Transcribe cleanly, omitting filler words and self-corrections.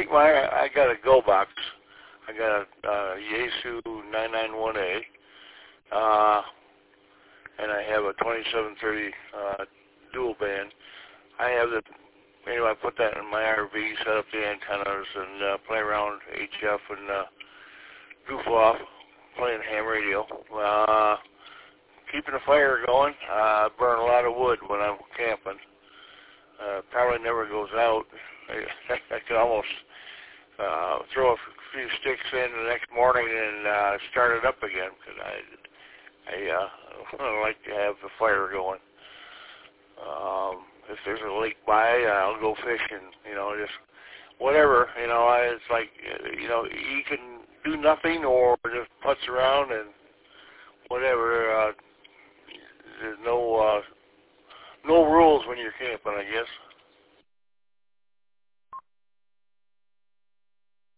think I got a Go Box. I got a Yaesu 991A, and I have a 2730 dual band. I have I put that in my RV, set up the antennas, and play around HF and goof off, playing ham radio. Keeping the fire going. Burn a lot of wood when I'm camping. Probably never goes out. I could almost throw a few sticks in the next morning and start it up again, because I like to have the fire going. If there's a lake by, I'll go fishing, just whatever, it's like, you can do nothing or just putz around and whatever. There's no rules when you're camping, I guess.